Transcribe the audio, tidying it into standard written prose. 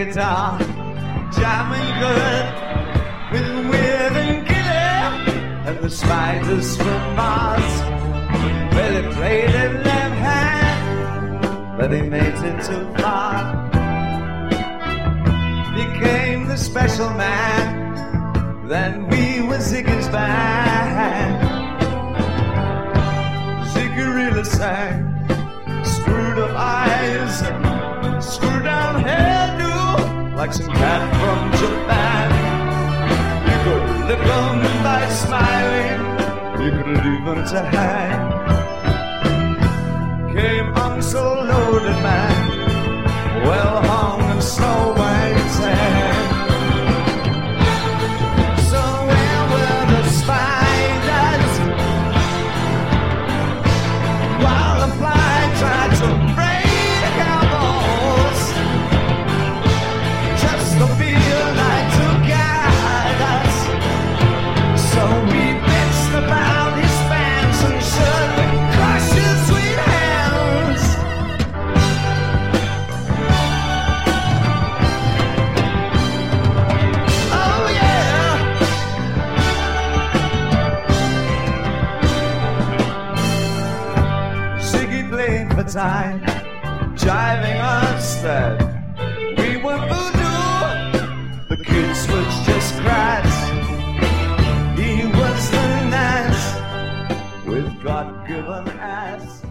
guitar, jamming good with Weird and Gilly and the Spiders from Mars. Well, he played in left hand, but he made it too far. Became the special man, then we were Ziggy's band. Ziggy really sang, screwed up eyes, screwed down hairdo, like some cat from Japan. You could lick them by smiling, you could leave them to hang. Came on so loaded man, well hung and snow white sand. So where were the spiders while the fly tried to break our balls? Just to feel like to guide us. So we bitched about his pants and shirt and crushed his sweet hands. Oh yeah. Ziggy played for time, jiving us that we were voodoo. The kids was just crats. He was the nice with God-given ass.